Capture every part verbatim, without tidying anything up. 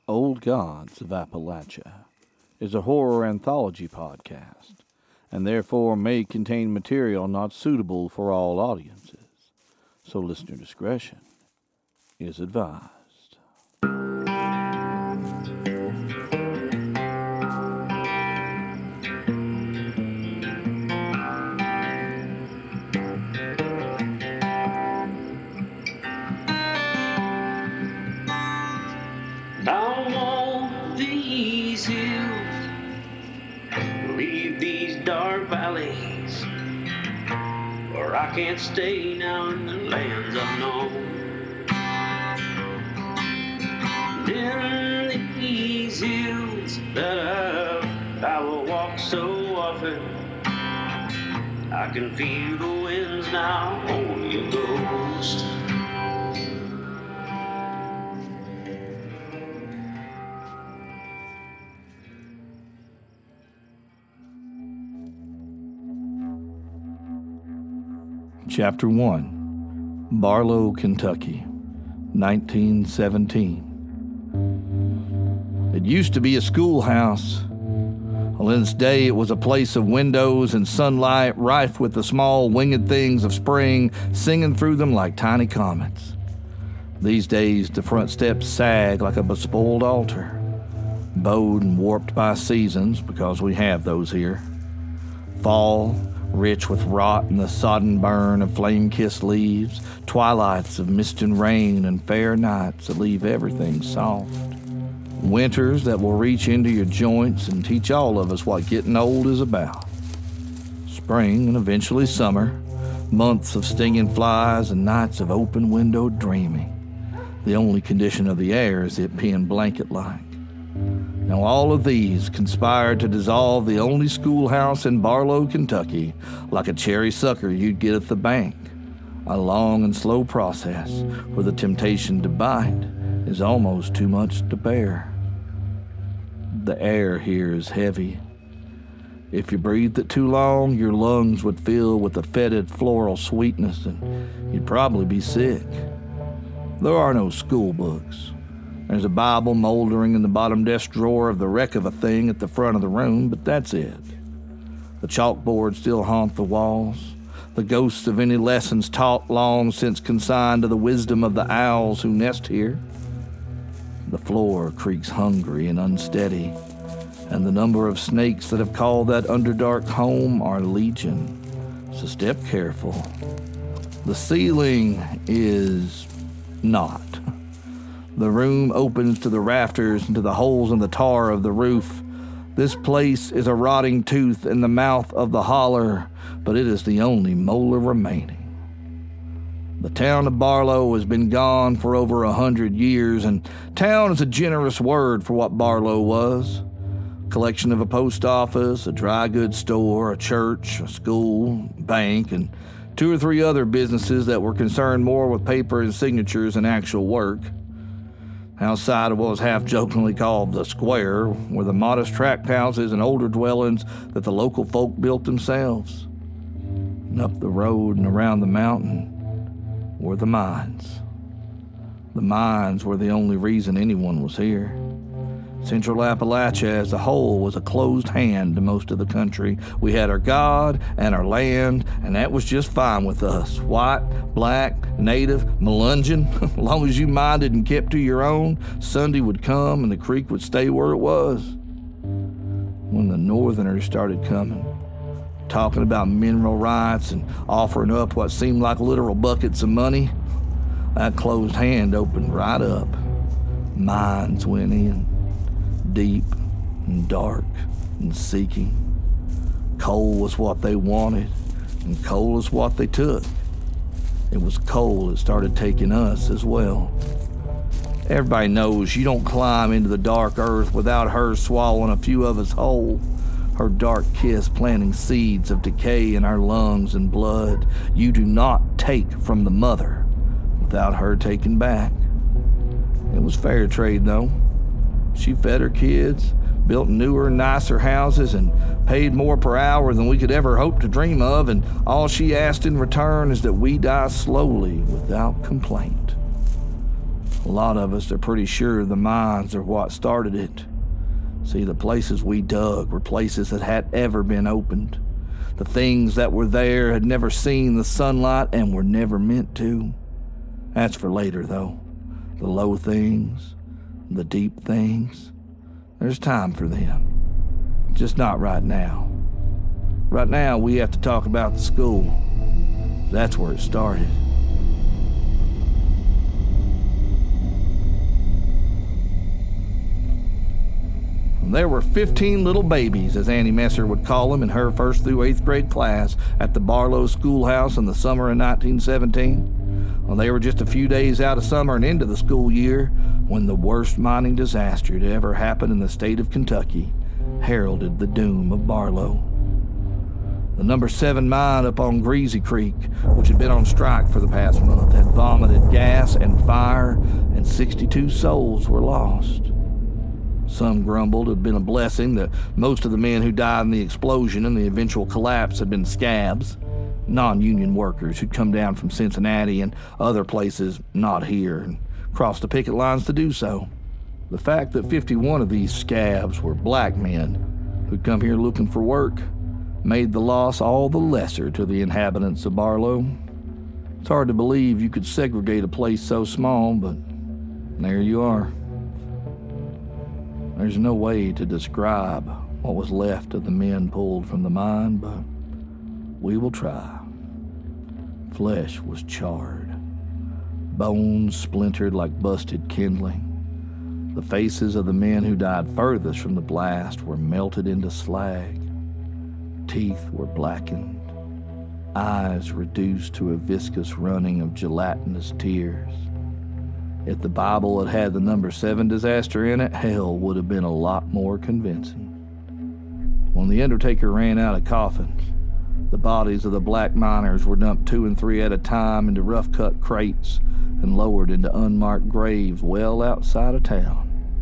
Old Gods of Appalachia is a horror anthology podcast, and therefore may contain material not suitable for all audiences, so listener discretion is advised. Down all these hills, leave these dark valleys, or I can't stay now in the lands unknown. In these hills that I, I will walk so often, I can feel the winds now on your ghost. Chapter one, Barlow, Kentucky, nineteen seventeen. It used to be a schoolhouse. Well, in its day, it was a place of windows and sunlight, rife with the small winged things of spring singing through them like tiny comets. These days, the front steps sag like a bespoiled altar, bowed and warped by seasons, because we have those here. Fall, rich with rot and the sodden burn of flame-kissed leaves, twilights of mist and rain, and fair nights that leave everything soft. Winters that will reach into your joints and teach all of us what getting old is about. Spring and eventually summer, months of stinging flies and nights of open-windowed dreaming. The only condition of the air is it being blanket-like. Now all of these conspired to dissolve the only schoolhouse in Barlow, Kentucky, like a cherry sucker you'd get at the bank. A long and slow process where the temptation to bite is almost too much to bear. The air here is heavy. If you breathed it too long, your lungs would fill with a fetid floral sweetness and you'd probably be sick. There are no school books. There's a Bible moldering in the bottom desk drawer of the wreck of a thing at the front of the room, but that's it. The chalkboards still haunt the walls, the ghosts of any lessons taught long since consigned to the wisdom of the owls who nest here. The floor creaks hungry and unsteady, and the number of snakes that have called that underdark home are legion, so step careful. The ceiling is not. The room opens to the rafters and to the holes in the tar of the roof. This place is a rotting tooth in the mouth of the holler, but it is the only molar remaining. The town of Barlow has been gone for over a hundred years, and town is a generous word for what Barlow was. Collection of a post office, a dry goods store, a church, a school, bank, and two or three other businesses that were concerned more with paper and signatures than actual work. Outside of what was half-jokingly called the square were the modest tract houses and older dwellings that the local folk built themselves. And up the road and around the mountain were the mines. The mines were the only reason anyone was here. Central Appalachia as a whole was a closed hand to most of the country. We had our God and our land, and that was just fine with us. White, black, native, Melungeon. As long as you minded and kept to your own, Sunday would come and the creek would stay where it was. When the Northerners started coming, talking about mineral rights and offering up what seemed like literal buckets of money, that closed hand opened right up. Mines went in. Deep and dark and seeking. Coal was what they wanted, and coal is what they took. It was coal that started taking us as well. Everybody knows you don't climb into the dark earth without her swallowing a few of us whole, her dark kiss planting seeds of decay in our lungs and blood. You do not take from the mother without her taking back. It was fair trade, though. She fed her kids, built newer, nicer houses, and paid more per hour than we could ever hope to dream of, and all she asked in return is that we die slowly without complaint. A lot of us are pretty sure the mines are what started it. See, the places we dug were places that hadn't ever been opened. The things that were there had never seen the sunlight and were never meant to. That's for later, though. The low things, the deep things, there's time for them. Just not right now. Right now, we have to talk about the school. That's where it started. There were fifteen little babies, as Annie Messer would call them, in her first through eighth grade class at the Barlow Schoolhouse in the summer of nineteen seventeen. Well, they were just a few days out of summer and into the school year when the worst mining disaster to ever happen in the state of Kentucky heralded the doom of Barlow. The number seven mine up on Greasy Creek, which had been on strike for the past month, had vomited gas and fire, and sixty-two souls were lost. Some grumbled it had been a blessing that most of the men who died in the explosion and the eventual collapse had been scabs, non-union workers who'd come down from Cincinnati and other places not here and crossed the picket lines to do so. The fact that fifty-one of these scabs were black men who'd come here looking for work made the loss all the lesser to the inhabitants of Barlow. It's hard to believe you could segregate a place so small, but there you are. There's no way to describe what was left of the men pulled from the mine, but we will try. Flesh was charred, bones splintered like busted kindling. The faces of the men who died furthest from the blast were melted into slag. Teeth were blackened, eyes reduced to a viscous running of gelatinous tears. If the Bible had had the number seven disaster in it, hell would have been a lot more convincing. When the undertaker ran out of coffins, the bodies of the black miners were dumped two and three at a time into rough-cut crates and lowered into unmarked graves well outside of town.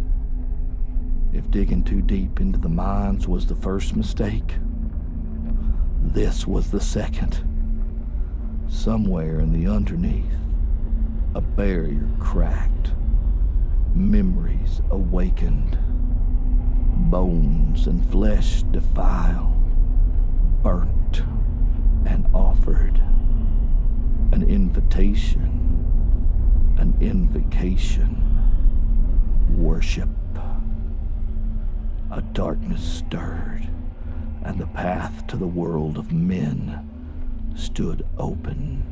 If digging too deep into the mines was the first mistake, this was the second. Somewhere in the underneath, a barrier cracked, memories awakened, bones and flesh defiled, burnt and offered, an invitation, an invocation, worship. A darkness stirred, and the path to the world of men stood open.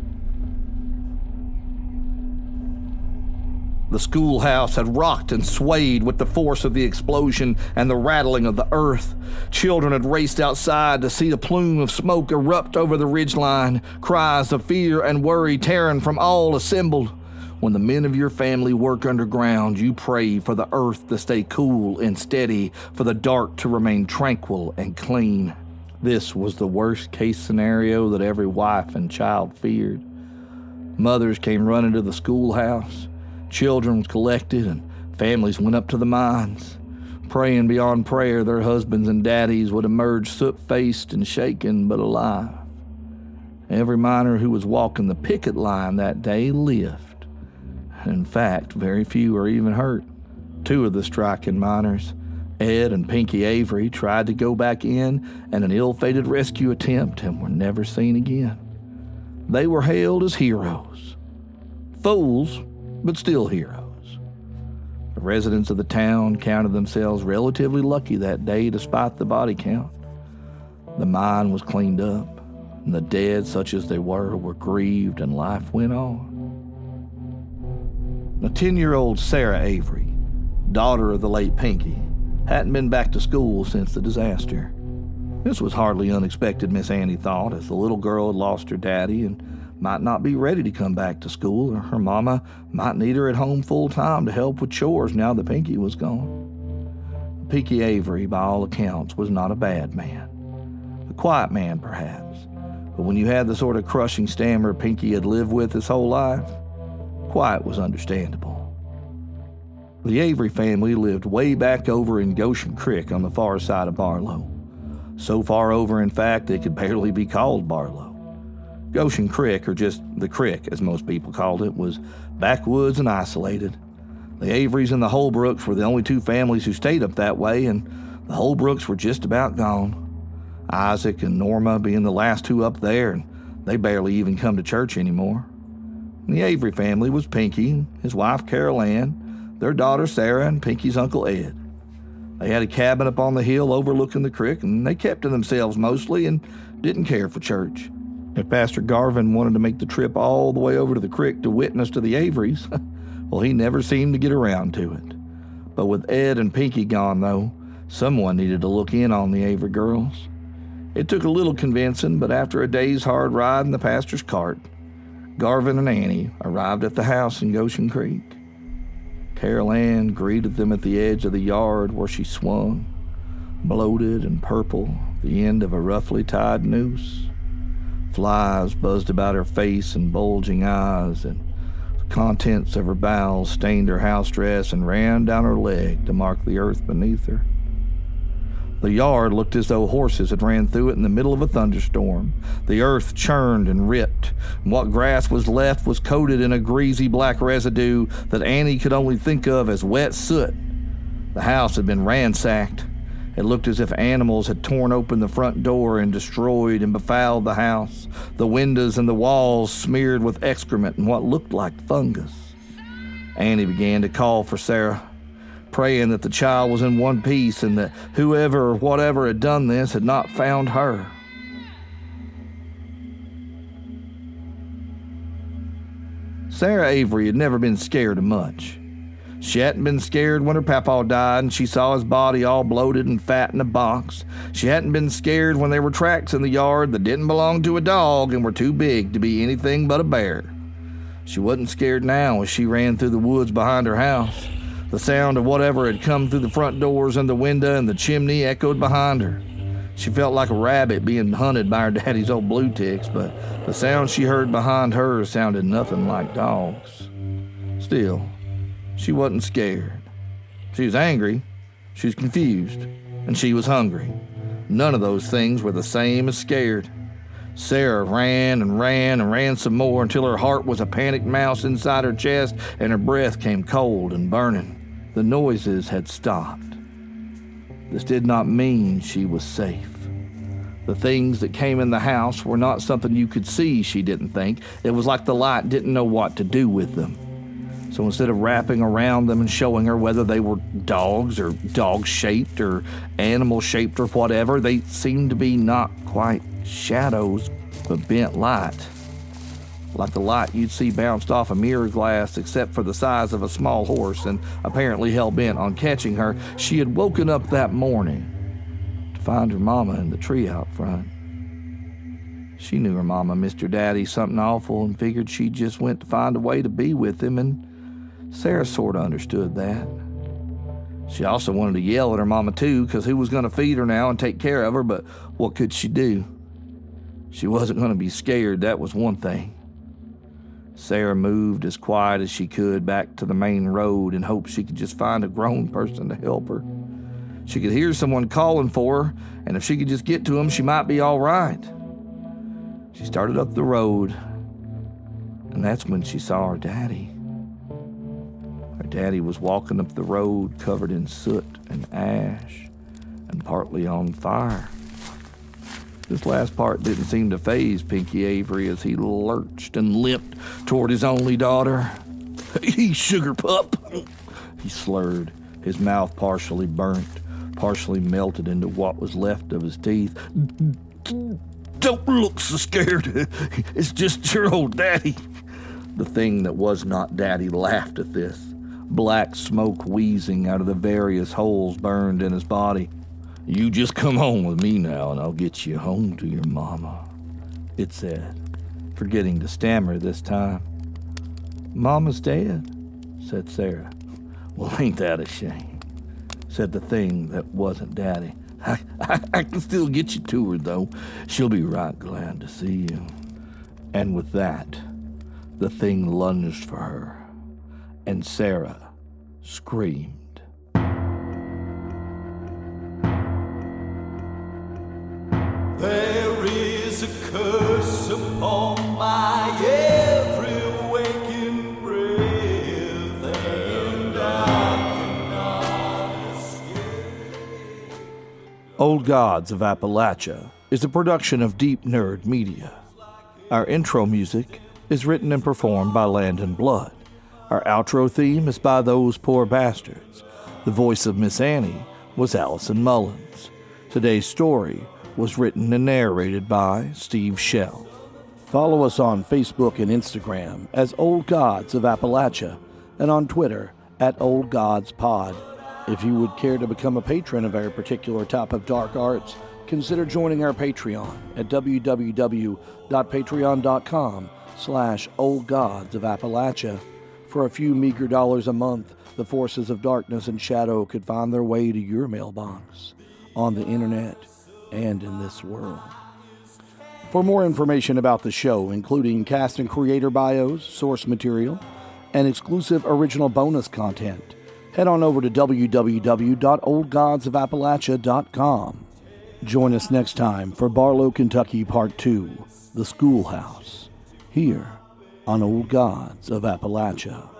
The schoolhouse had rocked and swayed with the force of the explosion and the rattling of the earth. Children had raced outside to see the plume of smoke erupt over the ridgeline, cries of fear and worry tearing from all assembled. When the men of your family work underground, you pray for the earth to stay cool and steady, for the dark to remain tranquil and clean. This was the worst-case scenario that every wife and child feared. Mothers came running to the schoolhouse. Children was collected, and families went up to the mines, praying beyond prayer their husbands and daddies would emerge soot-faced and shaken but alive. Every miner who was walking the picket line that day lived. In fact, very few were even hurt. Two of the striking miners, Ed and Pinky Avery, tried to go back in in an ill-fated rescue attempt and were never seen again. They were hailed as heroes. Fools, but still heroes. The residents of the town counted themselves relatively lucky that day despite the body count. The mine was cleaned up, and the dead, such as they were, were grieved and life went on. Now, ten-year-old Sarah Avery, daughter of the late Pinky, hadn't been back to school since the disaster. This was hardly unexpected, Miss Annie thought, as the little girl had lost her daddy and might not be ready to come back to school, or her mama might need her at home full-time to help with chores now that Pinky was gone. Pinky Avery, by all accounts, was not a bad man. A quiet man, perhaps, but when you had the sort of crushing stammer Pinky had lived with his whole life, quiet was understandable. The Avery family lived way back over in Goshen Creek on the far side of Barlow. So far over, in fact, it could barely be called Barlow. Goshen Creek, or just the Creek as most people called it, was backwoods and isolated. The Averys and the Holbrooks were the only two families who stayed up that way, and the Holbrooks were just about gone. Isaac and Norma being the last two up there, and they barely even come to church anymore. And the Avery family was Pinky, his wife Carol Ann, their daughter Sarah, and Pinky's Uncle Ed. They had a cabin up on the hill overlooking the creek, and they kept to themselves mostly and didn't care for church. If Pastor Garvin wanted to make the trip all the way over to the creek to witness to the Averys, well, he never seemed to get around to it. But with Ed and Pinky gone, though, someone needed to look in on the Avery girls. It took a little convincing, but after a day's hard ride in the pastor's cart, Garvin and Annie arrived at the house in Goshen Creek. Carol Ann greeted them at the edge of the yard where she swung, bloated and purple, the end of a roughly tied noose. Flies buzzed about her face and bulging eyes, and the contents of her bowels stained her house dress and ran down her leg to mark the earth beneath her. The yard looked as though horses had ran through it in the middle of a thunderstorm. The earth churned and ripped, and what grass was left was coated in a greasy black residue that Annie could only think of as wet soot. The house had been ransacked. It looked as if animals had torn open the front door and destroyed and befouled the house, the windows and the walls smeared with excrement and what looked like fungus. Annie began to call for Sarah, praying that the child was in one piece and that whoever or whatever had done this had not found her. Sarah Avery had never been scared of much. She hadn't been scared when her papa died and she saw his body all bloated and fat in a box. She hadn't been scared when there were tracks in the yard that didn't belong to a dog and were too big to be anything but a bear. She wasn't scared now as she ran through the woods behind her house. The sound of whatever had come through the front doors and the window and the chimney echoed behind her. She felt like a rabbit being hunted by her daddy's old blue ticks, but the sound she heard behind her sounded nothing like dogs. Still, she wasn't scared. She was angry, she was confused, and she was hungry. None of those things were the same as scared. Sarah ran and ran and ran some more until her heart was a panicked mouse inside her chest and her breath came cold and burning. The noises had stopped. This did not mean she was safe. The things that came in the house were not something you could see, she didn't think. It was like the light didn't know what to do with them. So instead of wrapping around them and showing her whether they were dogs or dog-shaped or animal-shaped or whatever, they seemed to be not quite shadows, but bent light. Like the light you'd see bounced off a mirror glass, except for the size of a small horse, and apparently hell-bent on catching her. She had woken up that morning to find her mama in the tree out front. She knew her mama missed her daddy something awful and figured she just went to find a way to be with him, and Sarah sort of understood that. She also wanted to yell at her mama too, because who was going to feed her now and take care of her, but what could she do? She wasn't going to be scared, that was one thing. Sarah moved as quiet as she could back to the main road and hoped she could just find a grown person to help her. She could hear someone calling for her, and if she could just get to him, she might be all right. She started up the road, and that's when she saw her daddy. Her daddy was walking up the road covered in soot and ash and partly on fire. This last part didn't seem to faze Pinky Avery as he lurched and limped toward his only daughter. "Hey, sugar pup," he slurred, his mouth partially burnt, partially melted into what was left of his teeth. "Don't look so scared. It's just your old daddy." The thing that was not daddy laughed at this, black smoke wheezing out of the various holes burned in his body. "You just come home with me now, and I'll get you home to your mama," it said, forgetting to stammer this time. "Mama's dead," said Sarah. "Well, ain't that a shame," said the thing that wasn't daddy. I, I, I can still get you to her, though. She'll be right glad to see you." And with that, the thing lunged for her, and Sarah screamed. There is a curse upon Old Gods of Appalachia is a production of Deep Nerd Media. Our intro music is written and performed by Land and Blood. Our outro theme is by Those Poor Bastards. The voice of Miss Annie was Allison Mullins. Today's story was written and narrated by Steve Shell. Follow us on Facebook and Instagram as Old Gods of Appalachia and on Twitter at Old Gods Pod. If you would care to become a patron of our particular type of dark arts, consider joining our Patreon at www.patreon.com slash Old Gods of Appalachia. For a few meager dollars a month, the forces of darkness and shadow could find their way to your mailbox, on the internet, and in this world. For more information about the show, including cast and creator bios, source material, and exclusive original bonus content, head on over to w w w dot old gods of appalachia dot com. Join us next time for Barlow, Kentucky Part two, The Schoolhouse, here on Old Gods of Appalachia.